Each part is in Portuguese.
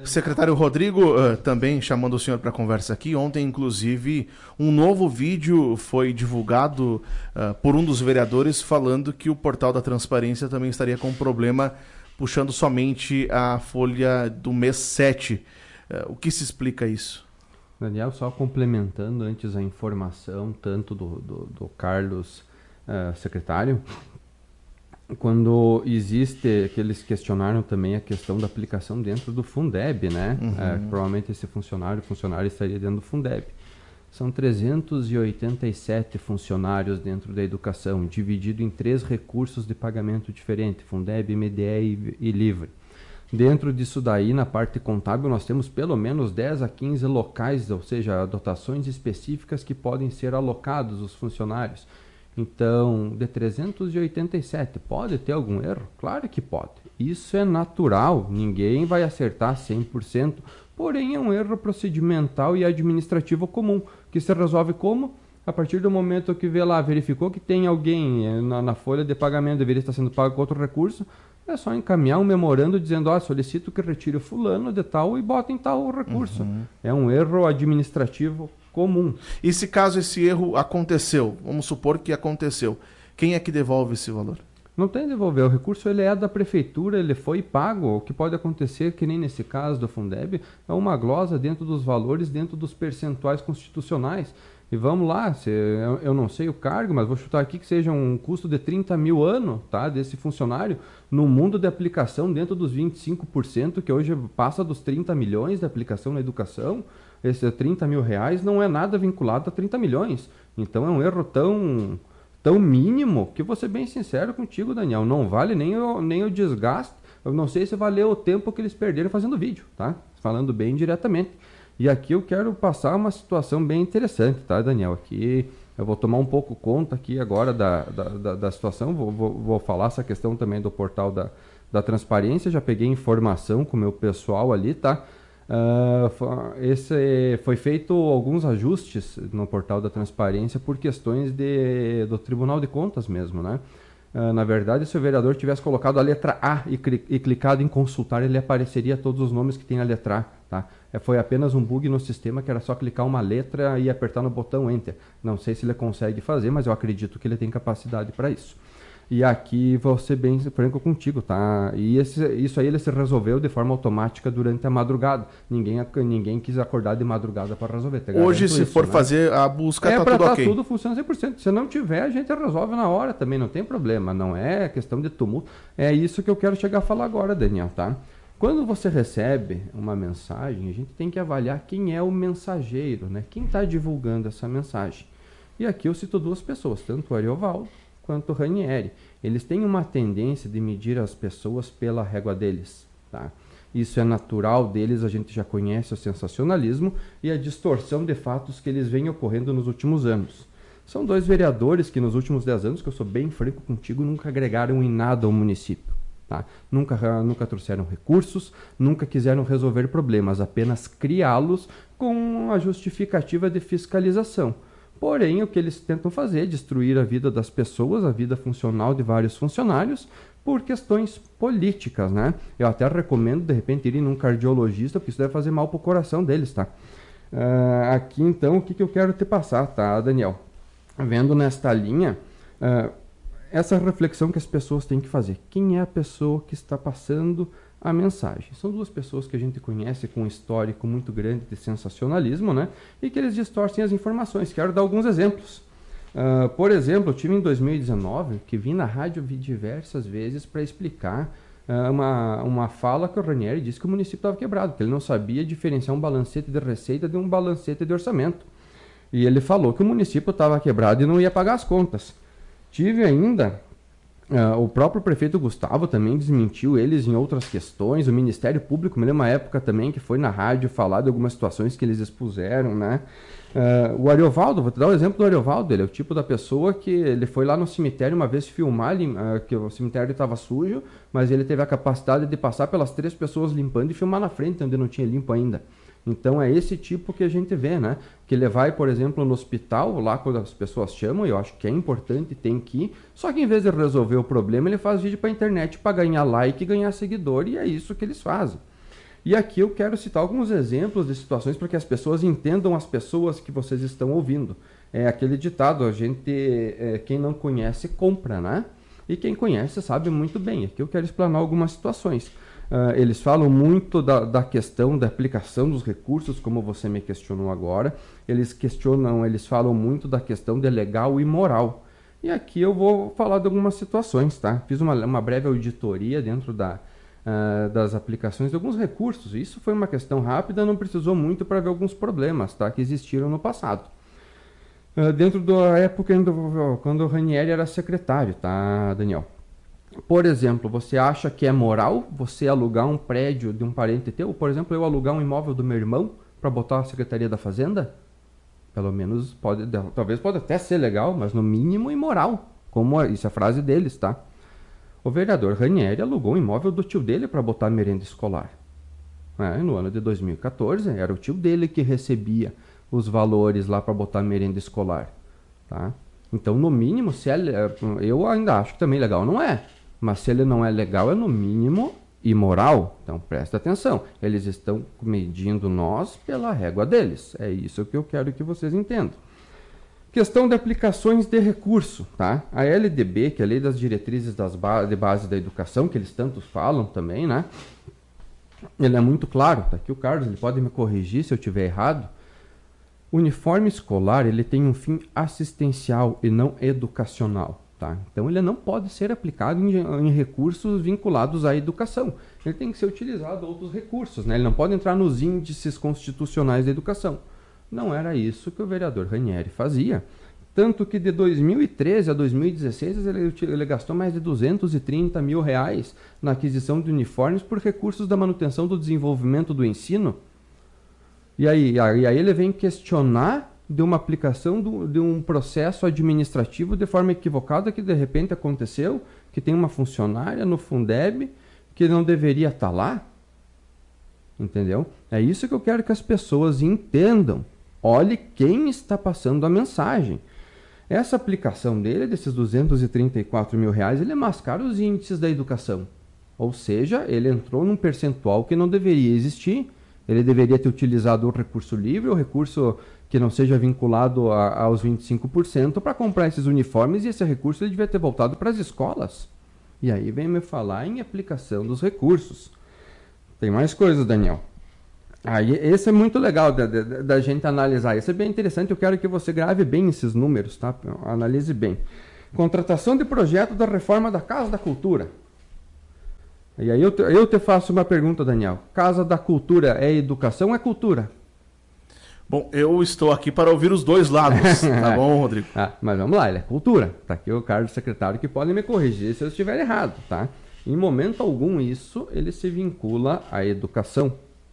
Secretário Rodrigo, também chamando o senhor para conversa aqui. Ontem, inclusive, um novo vídeo foi divulgado por um dos vereadores falando que o portal da transparência também estaria com um problema puxando somente a folha do mês 7. O que se explica isso? Daniel, só complementando antes a informação, tanto do Carlos, secretário, quando existe, que eles questionaram também a questão da aplicação dentro do Fundeb, né? Provavelmente esse funcionário estaria dentro do Fundeb. São 387 funcionários dentro da educação, dividido em 3 recursos de pagamento diferentes, Fundeb, MDE e Livre. Dentro disso daí, na parte contábil, nós temos pelo menos 10 a 15 locais, ou seja, dotações específicas que podem ser alocados os funcionários. Então, de 387, pode ter algum erro? Claro que pode. Isso é natural, ninguém vai acertar 100%, porém é um erro procedimental e administrativo comum, que se resolve como? A partir do momento que vê lá, verificou que tem alguém na folha de pagamento, deveria estar sendo pago com outro recurso, é só encaminhar um memorando dizendo, solicito que retire o fulano de tal e bota em tal recurso. É um erro administrativo comum. E se caso esse erro aconteceu, vamos supor que aconteceu, quem é que devolve esse valor? Não tem de devolver, o recurso ele é da prefeitura, ele foi pago. O que pode acontecer, que nem nesse caso do Fundeb, é uma glosa dentro dos valores, dentro dos percentuais constitucionais. E vamos lá, eu não sei o cargo, mas vou chutar aqui que seja um custo de 30 mil ano, tá, desse funcionário, no mundo de aplicação dentro dos 25%, que hoje passa dos 30 milhões de aplicação na educação. Esse 30 mil reais não é nada vinculado a 30 milhões. Então é um erro tão mínimo que vou ser bem sincero contigo, Daniel, não vale nem o desgaste. Eu não sei se valeu o tempo que eles perderam fazendo vídeo, tá? Falando bem diretamente. E aqui eu quero passar uma situação bem interessante, tá, Daniel? Aqui eu vou tomar um pouco conta aqui agora da situação, vou falar essa questão também do portal da transparência, já peguei informação com o meu pessoal ali, tá? Foi feito alguns ajustes no portal da transparência por questões do Tribunal de Contas mesmo, né? Na verdade, se o vereador tivesse colocado a letra A e clicado em consultar, ele apareceria todos os nomes que tem na letra A, tá? Foi apenas um bug no sistema, que era só clicar uma letra e apertar no botão Enter. Não sei se ele consegue fazer, mas eu acredito que ele tem capacidade para isso. E aqui vou ser bem franco contigo, tá? E isso aí ele se resolveu de forma automática durante a madrugada. Ninguém quis acordar de madrugada para resolver. Hoje, se for fazer a busca, tá tudo ok. Tudo funciona 100%. Se não tiver, a gente resolve na hora também, não tem problema. Não é questão de tumulto. É isso que eu quero chegar a falar agora, Daniel, tá? Quando você recebe uma mensagem, a gente tem que avaliar quem é o mensageiro, né? Quem está divulgando essa mensagem. E aqui eu cito 2 pessoas, tanto o Ariovaldo quanto o Ranieri. Eles têm uma tendência de medir as pessoas pela régua deles, tá? Isso é natural deles, a gente já conhece o sensacionalismo e a distorção de fatos que eles vêm ocorrendo nos últimos anos. São 2 vereadores que nos últimos 10 anos, que eu sou bem franco contigo, nunca agregaram em nada ao município. Tá? Nunca trouxeram recursos, nunca quiseram resolver problemas, apenas criá-los com a justificativa de fiscalização. Porém, o que eles tentam fazer é destruir a vida das pessoas, a vida funcional de vários funcionários, por questões políticas, né? Eu até recomendo, de repente, irem num cardiologista, porque isso deve fazer mal para o coração deles, tá? Aqui, então, o que eu quero te passar, tá, Daniel? Vendo nesta linha, essa reflexão que as pessoas têm que fazer. Quem é a pessoa que está passando a mensagem? São 2 pessoas que a gente conhece com um histórico muito grande de sensacionalismo, né? E que eles distorcem as informações. Quero dar alguns exemplos. Por exemplo, eu tive em 2019 que vim na rádio diversas vezes para explicar uma fala que o Ranieri disse que o município estava quebrado, que ele não sabia diferenciar um balancete de receita de um balancete de orçamento. E ele falou que o município estava quebrado e não ia pagar as contas. Tive ainda, o próprio prefeito Gustavo também desmentiu eles em outras questões, o Ministério Público, me lembro uma época também que foi na rádio falar de algumas situações que eles expuseram, né? O Ariovaldo, vou te dar o exemplo do Ariovaldo, ele é o tipo da pessoa que ele foi lá no cemitério uma vez filmar, que o cemitério estava sujo, mas ele teve a capacidade de passar pelas 3 pessoas limpando e filmar na frente, onde não tinha limpo ainda. Então é esse tipo que a gente vê, né? Que ele vai, por exemplo, no hospital, lá quando as pessoas chamam, eu acho que é importante, tem que ir, só que em vez de resolver o problema, ele faz vídeo para a internet para ganhar like e ganhar seguidor, e é isso que eles fazem. E aqui eu quero citar alguns exemplos de situações para que as pessoas entendam as pessoas que vocês estão ouvindo. É aquele ditado, quem não conhece, compra, né? E quem conhece sabe muito bem. Aqui eu quero explanar algumas situações. Eles falam muito da questão da aplicação dos recursos, como você me questionou agora. Eles falam muito da questão de legal e moral. E aqui eu vou falar de algumas situações, tá? Fiz uma breve auditoria dentro das aplicações de alguns recursos. Isso foi uma questão rápida, não precisou muito para ver alguns problemas, tá? Que existiram no passado. Dentro da época quando o Ranieri era secretário, tá, Daniel? Por exemplo, você acha que é moral você alugar um prédio de um parente teu? Por exemplo, eu alugar um imóvel do meu irmão para botar a Secretaria da Fazenda? Pelo menos talvez pode até ser legal, mas no mínimo imoral. Isso é a frase deles, tá? O vereador Ranieri alugou um imóvel do tio dele para botar merenda escolar. No ano de 2014, era o tio dele que recebia os valores lá para botar merenda escolar, tá? Então, no mínimo, eu ainda acho que também legal não é, mas se ele não é legal, é no mínimo imoral. Então, presta atenção, eles estão medindo nós pela régua deles. É isso que eu quero que vocês entendam. Questão de aplicações de recurso, tá? A LDB, que é a Lei das Diretrizes de Base da Educação, que eles tanto falam também, né? Ele é muito claro, tá aqui o Carlos, ele pode me corrigir se eu estiver errado. O uniforme escolar, ele tem um fim assistencial e não educacional, tá? Então, ele não pode ser aplicado em recursos vinculados à educação. Ele tem que ser utilizado outros recursos, né? Ele não pode entrar nos índices constitucionais da educação. Não era isso que o vereador Ranieri fazia. Tanto que de 2013 a 2016, ele gastou mais de R$230 mil na aquisição de uniformes por recursos da manutenção do desenvolvimento do ensino. E aí ele vem questionar de uma aplicação de um processo administrativo de forma equivocada que de repente aconteceu, que tem uma funcionária no Fundeb que não deveria estar lá. Entendeu? É isso que eu quero que as pessoas entendam. Olhe quem está passando a mensagem. Essa aplicação dele, desses R$234 mil, ele mascara os índices da educação. Ou seja, ele entrou num percentual que não deveria existir. Ele deveria ter utilizado o recurso livre, o recurso que não seja vinculado aos 25% para comprar esses uniformes, e esse recurso ele devia ter voltado para as escolas. E aí vem me falar em aplicação dos recursos. Tem mais coisas, Daniel. Esse é muito legal da gente analisar. Esse é bem interessante, eu quero que você grave bem esses números, tá? Analise bem. Contratação de projeto da reforma da Casa da Cultura. E aí eu te faço uma pergunta, Daniel. Casa da Cultura é educação ou é cultura? Bom, eu estou aqui para ouvir os dois lados, tá bom, Rodrigo? Mas vamos lá, ele é cultura. Tá aqui o Carlos, secretário, que pode me corrigir se eu estiver errado, tá? Em momento algum isso, ele se vincula à educação.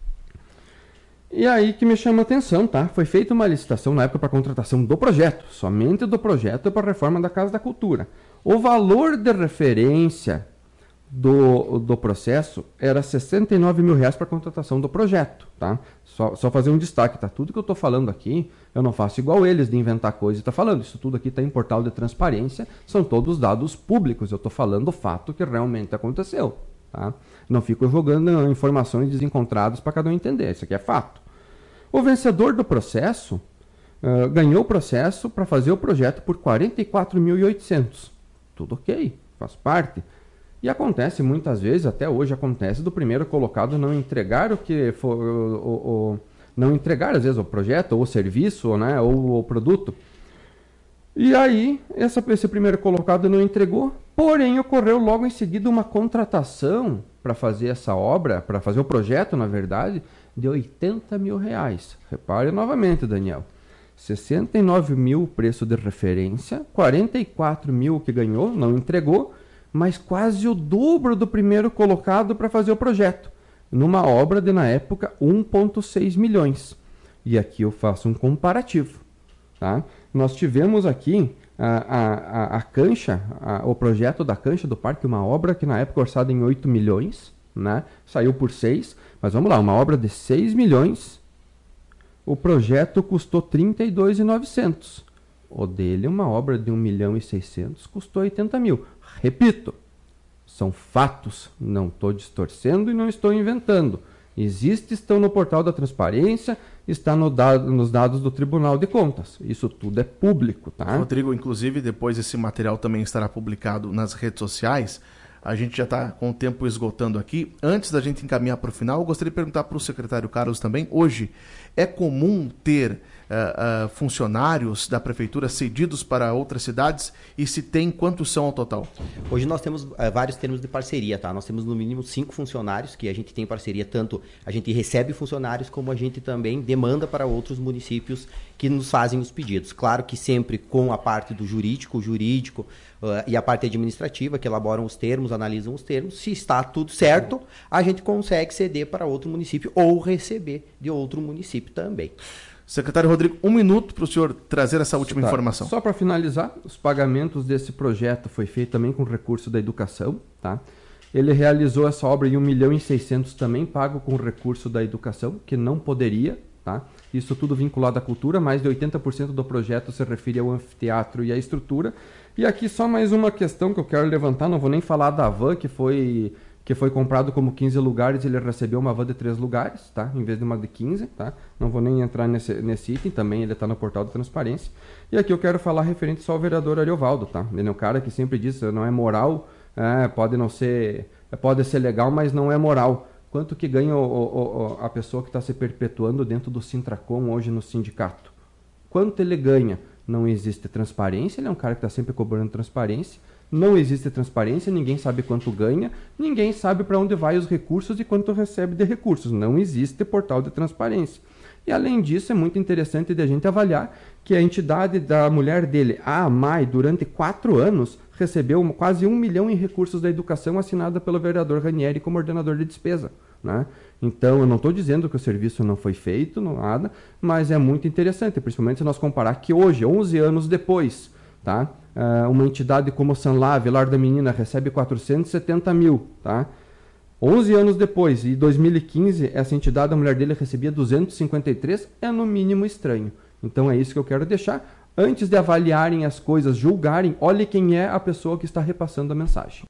E aí que me chama a atenção, tá? Foi feita uma licitação na época para contratação do projeto, somente do projeto para a reforma da Casa da Cultura. O valor de referência do processo era R$69 mil para a contratação do projeto, tá? Só fazer um destaque, tá? Tudo que eu estou falando aqui, eu não faço igual eles de inventar coisa e tá falando. Isso tudo aqui está em portal de transparência, são todos dados públicos. Eu estou falando o fato que realmente aconteceu, tá? Não fico jogando informações desencontradas para cada um entender. Isso aqui é fato. O vencedor do processo ganhou o processo para fazer o projeto por R$44.800. Tudo ok, faz parte. E acontece muitas vezes, até hoje acontece, do primeiro colocado não entregar o que for, não entregar às vezes o projeto, ou o serviço, né, ou o produto. E aí, esse primeiro colocado não entregou, porém ocorreu logo em seguida uma contratação para fazer essa obra, para fazer o projeto, na verdade, de R$80 mil. Repare novamente, Daniel. 69 mil o preço de referência, 44 mil que ganhou, não entregou, mas quase o dobro do primeiro colocado para fazer o projeto, numa obra de, na época, 1,6 milhões. E aqui eu faço um comparativo. Tá? Nós tivemos aqui a cancha, o projeto da cancha do parque, uma obra que na época orçada em 8 milhões, né? Saiu por 6, mas vamos lá, uma obra de 6 milhões, o projeto custou 32.900. O dele, uma obra de 1.600.000, custou 80 mil. Repito, são fatos, não estou distorcendo e não estou inventando. Estão no portal da transparência, está nos dados do Tribunal de Contas. Isso tudo é público, tá? Rodrigo, inclusive, depois esse material também estará publicado nas redes sociais. A gente já está com o tempo esgotando aqui. Antes da gente encaminhar para o final, eu gostaria de perguntar para o secretário Carlos também. Hoje, é comum ter funcionários da prefeitura cedidos para outras cidades? E se tem, quantos são ao total? Hoje nós temos vários termos de parceria, tá? Nós temos no mínimo 5 funcionários que a gente tem parceria, tanto a gente recebe funcionários como a gente também demanda para outros municípios que nos fazem os pedidos. Claro que sempre com a parte do jurídico e a parte administrativa, que elaboram os termos, analisam os termos. Se está tudo certo, a gente consegue ceder para outro município ou receber de outro município também. Secretário Rodrigo, 1 minuto para o senhor trazer essa última informação. Só para finalizar, os pagamentos desse projeto foi feito também com recurso da educação, tá? Ele realizou essa obra em 1.600.000 também, pago com recurso da educação, que não poderia, tá? Isso tudo vinculado à cultura, mais de 80% do projeto se refere ao anfiteatro e à estrutura. E aqui só mais uma questão que eu quero levantar, não vou nem falar da van, que foi comprado como 15 lugares, ele recebeu uma van de 3 lugares, tá? Em vez de uma de 15, tá? Não vou nem entrar nesse item, também ele está no portal da transparência. E aqui eu quero falar referente só ao vereador Ariovaldo, tá? Ele é um cara que sempre diz, não é moral, pode ser legal, mas não é moral. Quanto que ganha a pessoa que está se perpetuando dentro do Sintracom hoje no sindicato? Quanto ele ganha? Não existe transparência, ele é um cara que está sempre cobrando transparência. Não existe transparência, ninguém sabe quanto ganha, ninguém sabe para onde vai os recursos e quanto recebe de recursos. Não existe portal de transparência. E além disso, é muito interessante de a gente avaliar que a entidade da mulher dele, a AMAI, durante 4 anos, recebeu quase 1 milhão em recursos da educação assinada pelo vereador Ranieri como ordenador de despesa, né? Então, eu não estou dizendo que o serviço não foi feito, nada, mas é muito interessante, principalmente se nós comparar que hoje, 11 anos depois, tá? Uma entidade como o Sanlave, Lar da Menina, recebe 470.000, tá? 11 anos depois, em 2015, essa entidade, a mulher dele recebia 253, é no mínimo estranho. Então é isso que eu quero deixar. Antes de avaliarem as coisas, julgarem, olhe quem é a pessoa que está repassando a mensagem.